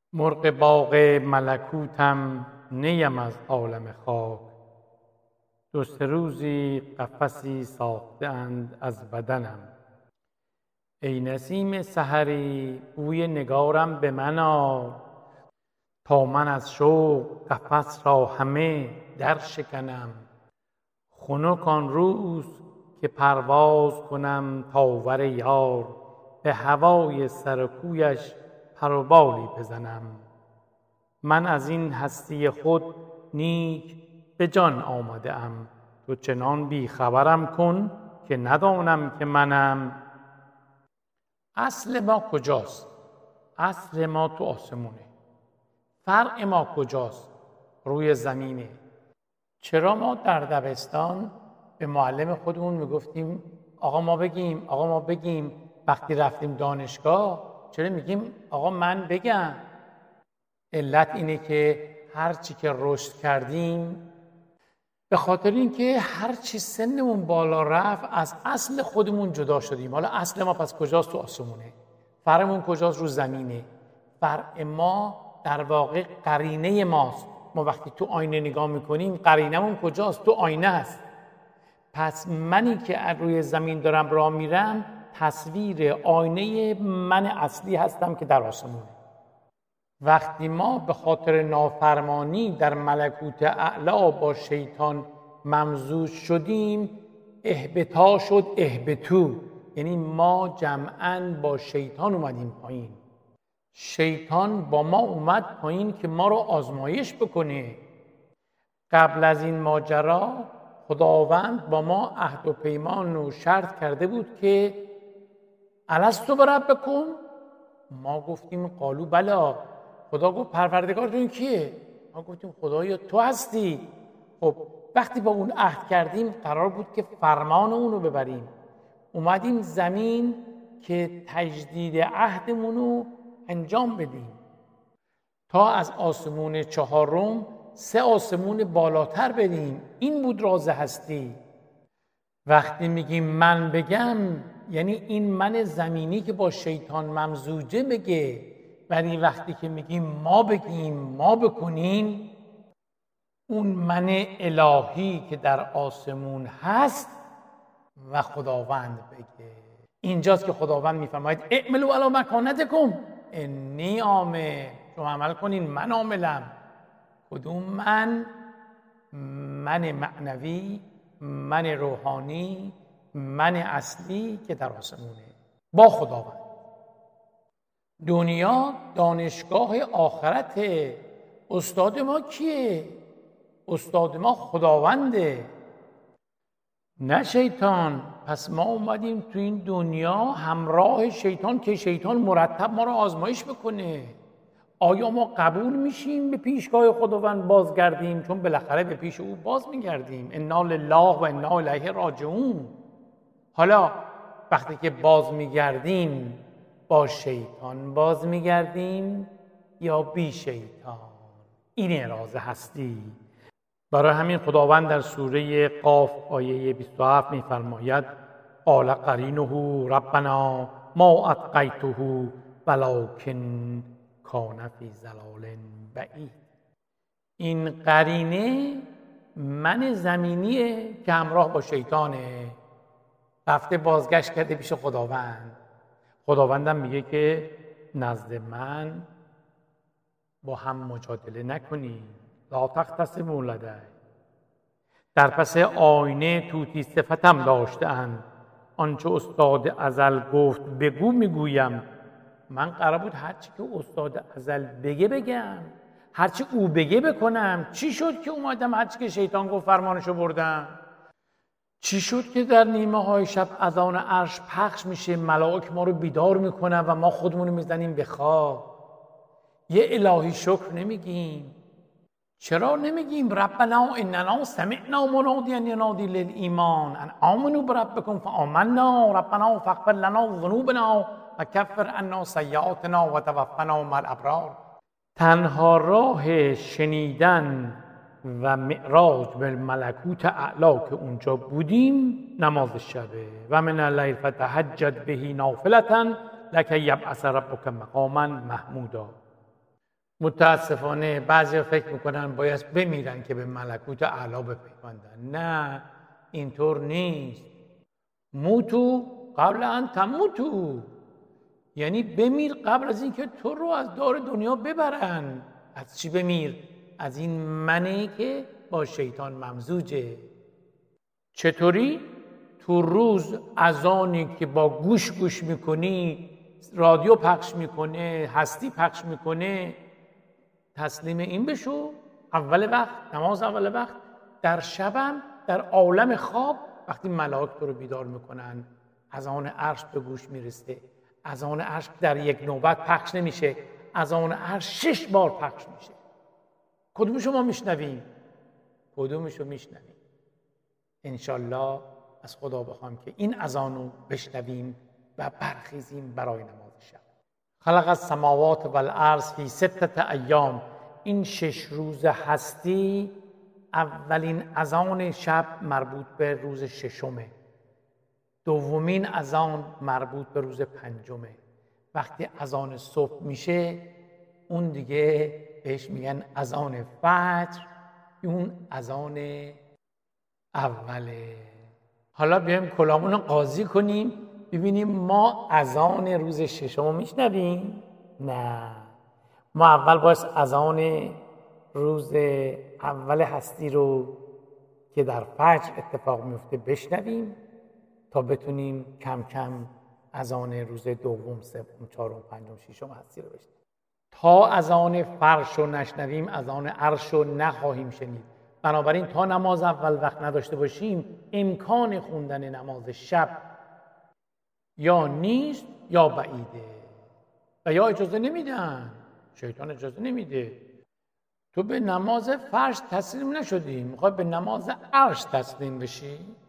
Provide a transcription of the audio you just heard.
مرغ باغ ملکوتم نیم از عالم خاک. دو سه روزی قفسی ساختند از بدنم. ای نسیم سحری بوی نگارم به من آر، تا من از شوق قفس را همه در شکنم. خنک آن روز که پرواز کنم تا ور یار، به هوای سر کویش پر و بالی بزنم. من از این هستی خود نیک به جان آمده ام، تو چنان بی خبرم کن که ندانم که منم. اصل ما کجاست؟ اصل ما تو آسمونه. فرع ما کجاست؟ روی زمینه. چرا ما در دبستان به معلم خودمون میگفتیم آقا ما بگیم، آقا ما بگیم؟ وقتی رفتیم دانشگاه چرا میگیم آقا من بگم؟ علت اینه که هرچی که رشد کردیم، به خاطر اینکه هرچی سنمون بالا رفت از اصل خودمون جدا شدیم. حالا اصل ما پس کجاست؟ تو آسمونه. فرعمون کجاست؟ رو زمینه. فرع ما در واقع قرینه ماست. ما وقتی تو آینه نگاه میکنیم قرینمون کجاست؟ تو آینه هست. پس منی که روی زمین دارم راه میرم تصویر آینه من اصلی هستم که در آسمونه. وقتی ما به خاطر نافرمانی در ملکوت اعلی با شیطان ممزوج شدیم، اهبتا شد اهبتو، یعنی ما جمعاً با شیطان اومدیم پایین. شیطان با ما اومد پایین که ما رو آزمایش بکنه. قبل از این ماجرا خداوند با ما عهد و پیمان و شرط کرده بود که الستو بربکم؟ ما گفتیم قالو بلا. خدا گفت پروردگارتون کیه؟ ما گفتیم خدایا تو هستی. خب وقتی با اون عهد کردیم قرار بود که فرمان اون رو ببریم. اومدیم زمین که تجدید عهدمون رو انجام بدیم تا از آسمون چهارم 3 آسمون بالاتر بریم. این بود راز هستی. وقتی میگیم من بگم یعنی این من زمینی که با شیطان ممزوجه بگه، ولی وقتی که میگیم ما بگیم ما بکنیم، اون من الهی که در آسمون هست و خداوند بگه. اینجاست که خداوند میفرماید اعملوا علی مکانتکم انی عامل. شما عمل کنین من عاملم. کدوم من؟ من معنوی، من روحانی، من اصلی که در آسمونه با خداوند. دنیا دانشگاه آخرت. استاد ما کیه؟ استاد ما خداونده، نه شیطان. پس ما اومدیم تو این دنیا همراه شیطان که شیطان مرتب ما رو آزمایش بکنه. آیا ما قبول میشیم به پیشگاه خداوند بازگردیم؟ چون بالاخره به پیش او باز میگردیم. انا لله و انا الیه راجعون. حالا وقتی که باز میگردیم با شیطان باز میگردیم یا بی شیطان؟ اینه راز هستی. برای همین خداوند در سوره قاف آیه 27 میفرماید قال قرینه ربنا ما اطغیته ولکن کان فی ضلال بعید. این قرینه من زمینیه که همراه با شیطانه، رفته بازگشت کرده پیش خداوند. خداوندم میگه که نزد من با هم مجادله نکنی. لا تختصموا لدی. در پس آینه طوطی صفتم داشته‌اند. آنچه استاد ازل گفت بگو میگویم. من قرار بود هرچی که استاد ازل بگه بگم، هرچی او بگه بکنم. چی شد که اومدم هرچی که شیطان گفت فرمانشو بردم؟ چی شد که در نیمه های شب اذان عرش پخش میشه، ملائک ما رو بیدار میکنن و ما خودمون رو میزنیم به خواب؟ یه الهی شکر نمیگیم؟ چرا نمیگیم ربنا اننا سمعنا منادیا ینادی للایمان ان آمنوا بربکم فآمنا ربنا فاغفر لنا ذنوبنا و کفر عنا سیئاتنا و توفنا مع الابرار. تنها راه شنیدن و معراج به ملکوت اعلی که اونجا بودیم نماز شبه. و من اللیل فتهجد به نافلة لکی یبعث ربک مقاما محمودا. متاسفانه بعضی فکر میکنن باید بمیرن که به ملکوت اعلی بپیوندن. نه، اینطور نیست. موتو قبل ان تموتو، یعنی بمیر قبل از اینکه تو رو از دار دنیا ببرن. از چی بمیر؟ از این منی که با شیطان ممزوجه. چطوری؟ تو روز اذانی که با گوش میکنی، رادیو پخش میکنه، هستی پخش میکنه، تسلیم این بشو. اول وقت، نماز اول وقت. در شبم در عالم خواب وقتی ملائک تو رو بیدار میکنن، اذان عرش به گوش میرسه. اذان عرش در یک نوبت پخش نمیشه، اذان عرش 6 بار پخش میشه. کدومشو ما میشنویم؟ کدومشو میشنویم؟ انشالله از خدا بخوام که این اذانو بشنویم و برخیزیم برای نماز شب. خلق السماوات والارض فی 6 ایام. این 6 روز هستی، اولین اذان شب مربوط به روز 6، دومین اذان مربوط به روز 5. وقتی اذان صبح میشه اون دیگه بهش میگن اذان فجر، اون اذان اوله. حالا بیایم کلامون رو قاضی کنیم ببینیم ما اذان روز 6 میشنویم؟ نه، ما اول باید اذان روز اول هستی رو که در فجر اتفاق میفته بشنویم تا بتونیم کم کم اذان روز دوم، سوم، چهارم، پنجم، ششم هستی رو بشنویم. تا اذان فرش رو نشنویم اذان عرش رو نخواهیم شنید. بنابراین تا نماز اول وقت نداشته باشیم امکان خوندن نماز شب یا نیست یا بعیده و یا اجازه نمیدن. شیطان اجازه نمیده. تو به نماز فرش تسلیم نشدی، میخوای به نماز عرش تسلیم بشی؟